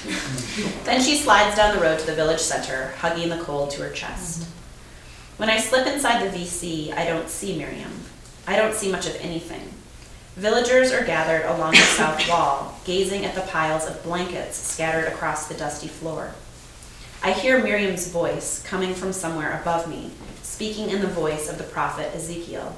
Then she slides down the road to the village center, hugging the cold to her chest. When I slip inside the V C, I don't see Miriam. I don't see much of anything. Villagers are gathered along the south wall, gazing at the piles of blankets scattered across the dusty floor. I hear Miriam's voice coming from somewhere above me, speaking in the voice of the prophet Ezekiel.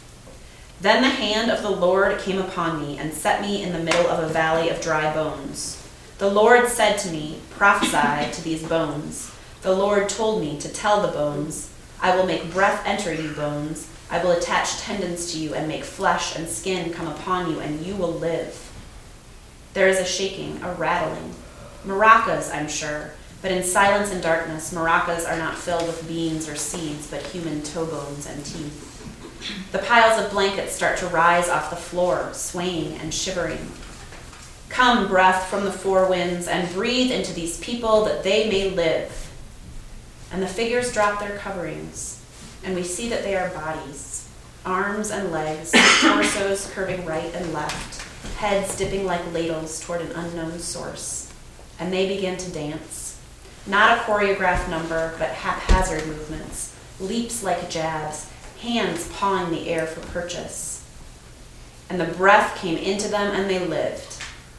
"Then the hand of the Lord came upon me and set me in the middle of a valley of dry bones. The Lord said to me, 'Prophesy to these bones.' The Lord told me to tell the bones, 'I will make breath enter you, bones. I will attach tendons to you and make flesh and skin come upon you, and you will live.' There is a shaking, a rattling. Maracas, I'm sure. But in silence and darkness, maracas are not filled with beans or seeds, but human toe bones and teeth. The piles of blankets start to rise off the floor, swaying and shivering. 'Come, breath from the four winds, and breathe into these people that they may live.' And the figures drop their coverings, and we see that they are bodies, arms and legs, torsos curving right and left, heads dipping like ladles toward an unknown source. And they begin to dance. Not a choreographed number, but haphazard movements, leaps like jabs, hands pawing the air for purchase. And the breath came into them and they lived.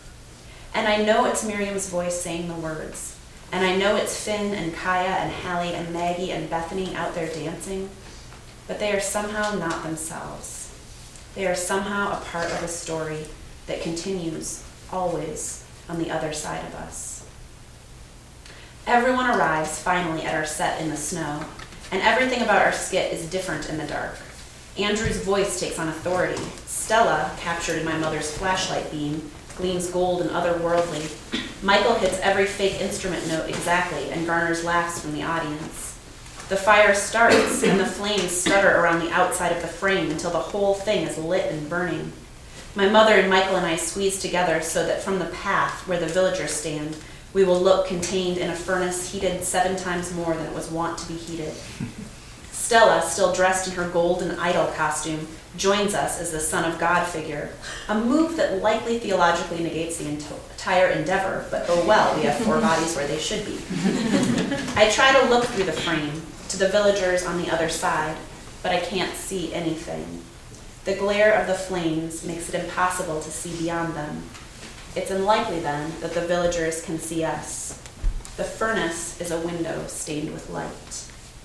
And I know it's Miriam's voice saying the words. And I know it's Finn and Kaya and Hallie and Maggie and Bethany out there dancing. But they are somehow not themselves. They are somehow a part of a story that continues always on the other side of us. Everyone arrives finally at our set in the snow, and everything about our skit is different in the dark. Andrew's voice takes on authority. Stella, captured in my mother's flashlight beam, gleams gold and otherworldly. Michael hits every fake instrument note exactly and garners laughs from the audience. The fire starts, and the flames stutter around the outside of the frame until the whole thing is lit and burning. My mother and Michael and I squeeze together so that from the path where the villagers stand, we will look contained in a furnace heated seven times more than it was wont to be heated. Stella, still dressed in her golden idol costume, joins us as the Son of God figure, a move that likely theologically negates the entire endeavor, but oh well, we have four bodies where they should be. I try to look through the frame, to the villagers on the other side, but I can't see anything. The glare of the flames makes it impossible to see beyond them. It's unlikely, then, that the villagers can see us. The furnace is a window stained with light.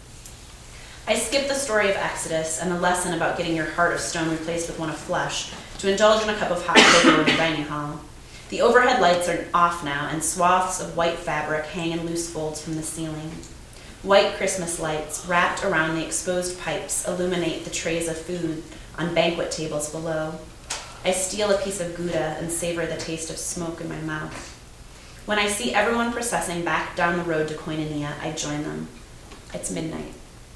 I skip the story of Exodus and the lesson about getting your heart of stone replaced with one of flesh to indulge in a cup of hot cocoa in the dining hall. The overhead lights are off now, and swaths of white fabric hang in loose folds from the ceiling. White Christmas lights, wrapped around the exposed pipes, illuminate the trays of food on banquet tables below. I steal a piece of Gouda and savor the taste of smoke in my mouth. When I see everyone processing back down the road to Koinonia, I join them. It's midnight.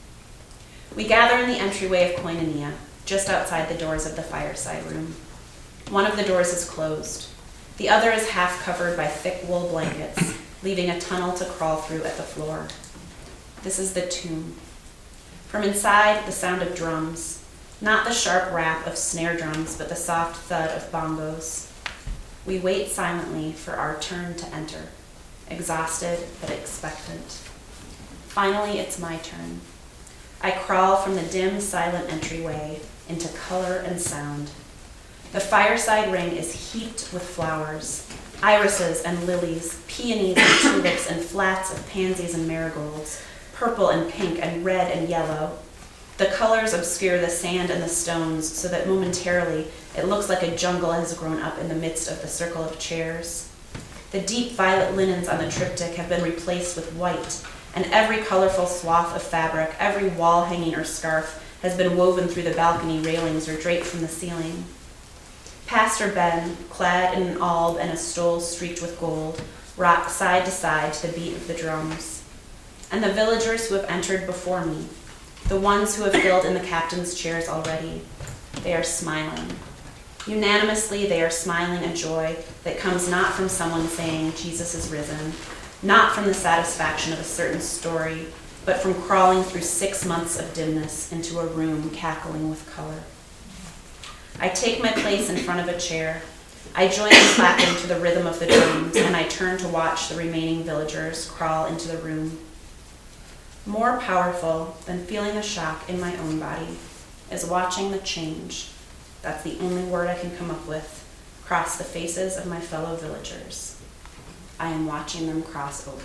We gather in the entryway of Koinonia, just outside the doors of the fireside room. One of the doors is closed. The other is half covered by thick wool blankets, leaving a tunnel to crawl through at the floor. This is the tomb. From inside, the sound of drums. Not the sharp rap of snare drums, but the soft thud of bongos. We wait silently for our turn to enter, exhausted but expectant. Finally, it's my turn. I crawl from the dim, silent entryway into color and sound. The fireside ring is heaped with flowers, irises and lilies, peonies and tulips and flats of pansies and marigolds, purple and pink and red and yellow. The colors obscure the sand and the stones so that momentarily it looks like a jungle has grown up in the midst of the circle of chairs. The deep violet linens on the triptych have been replaced with white, and every colorful swath of fabric, every wall hanging or scarf has been woven through the balcony railings or draped from the ceiling. Pastor Ben, clad in an alb and a stole streaked with gold, rocks side to side to the beat of the drums. And the villagers who have entered before me, the ones who have filled in the captain's chairs already, they are smiling. Unanimously, they are smiling a joy that comes not from someone saying Jesus is risen, not from the satisfaction of a certain story, but from crawling through six months of dimness into a room cackling with color. I take my place in front of a chair. I join in clapping to the rhythm of the drums, and I turn to watch the remaining villagers crawl into the room. More powerful than feeling a shock in my own body is watching the change, that's the only word I can come up with, cross the faces of my fellow villagers. I am watching them cross over.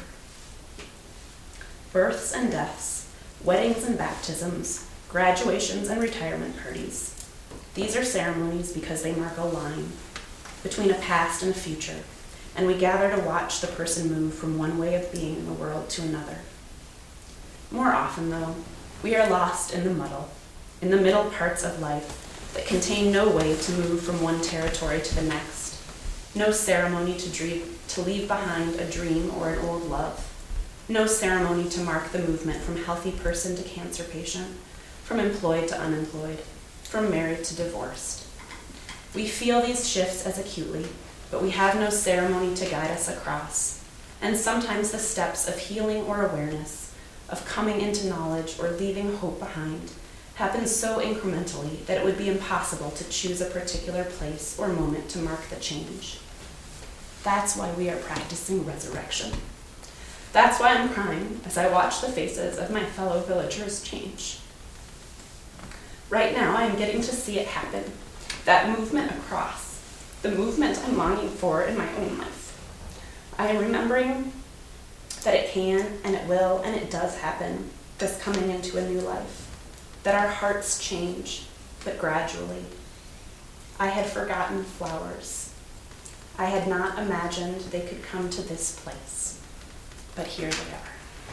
Births and deaths, weddings and baptisms, graduations and retirement parties. These are ceremonies because they mark a line between a past and a future, and we gather to watch the person move from one way of being in the world to another. More often, though, we are lost in the muddle, in the middle parts of life that contain no way to move from one territory to the next, no ceremony to dream, to leave behind a dream or an old love, no ceremony to mark the movement from healthy person to cancer patient, from employed to unemployed, from married to divorced. We feel these shifts as acutely, but we have no ceremony to guide us across, and sometimes the steps of healing or awareness, of coming into knowledge or leaving hope behind, happen so incrementally that it would be impossible to choose a particular place or moment to mark the change. That's why we are practicing resurrection. That's why I'm crying as I watch the faces of my fellow villagers change. Right now, I am getting to see it happen, that movement across, the movement I'm longing for in my own life. I am remembering that it can, and it will, and it does happen, this coming into a new life, that our hearts change, but gradually. I had forgotten flowers. I had not imagined they could come to this place, but here they are.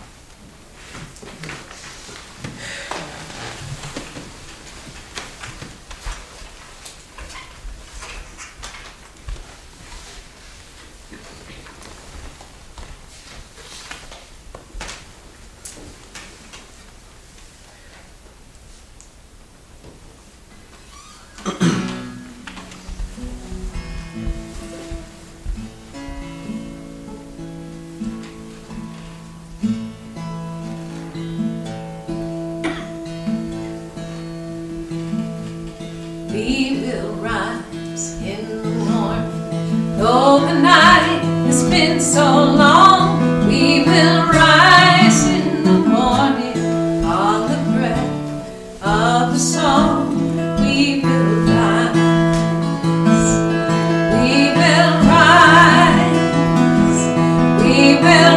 We will rise in the morning, though the night has been so long. We will rise in the morning on the breath of the song. We will rise, we will rise, we will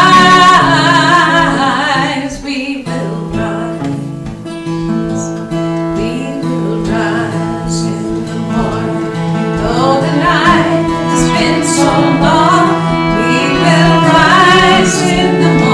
rise, we will rise, we will rise in the morning. Though the night has been so long, we will rise in the morning.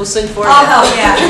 sing for you. I'll help, yeah.